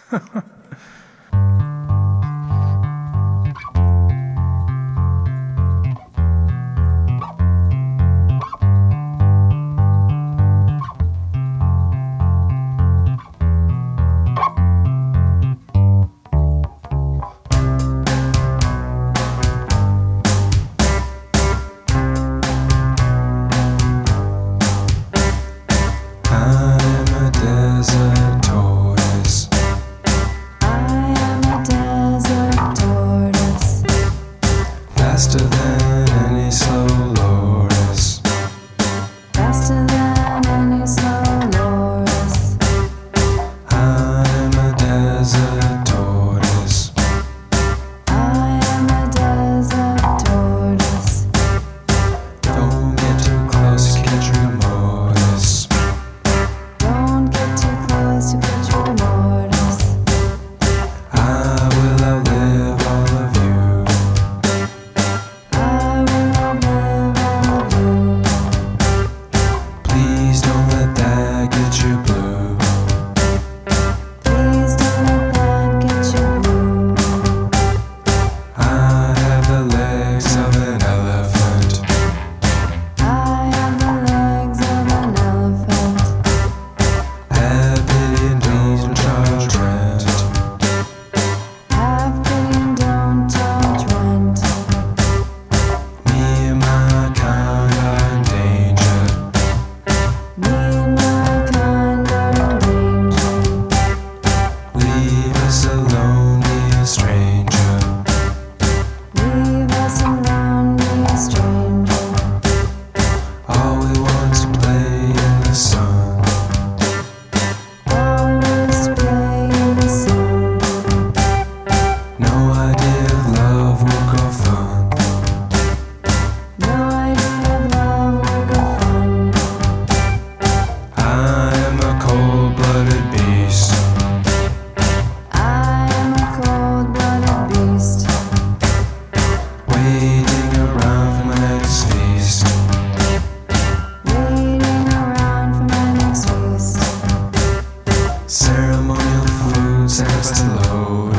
Faster than any slow loris. Faster than any slow loris. I'm a desert tortoise. I am a desert tortoise. Don't get too close to catch rigor mortis. Don't get too close to catch rigor mortis. I will outlive all of you. I will outlive all of you. Please don't let that get you blue. Please don't let that get you blue. I have the legs of an elephant. I have the legs of an elephant. Have pity and don't charge rent. Have pity and don't charge rent. Me and my kind are in danger. Me and my kind are in danger. Leave us alone, be a stranger. Leave us alone, be a stranger. All we want to play in the sun. Always play in the sun. No idea of love, work, or fun. No idea of love, work, or fun. I am a cold-blooded beast. I am a cold-blooded beast. Waiting around for my next feast. Waiting around for my next feast. Ceremonial food, Santa's load.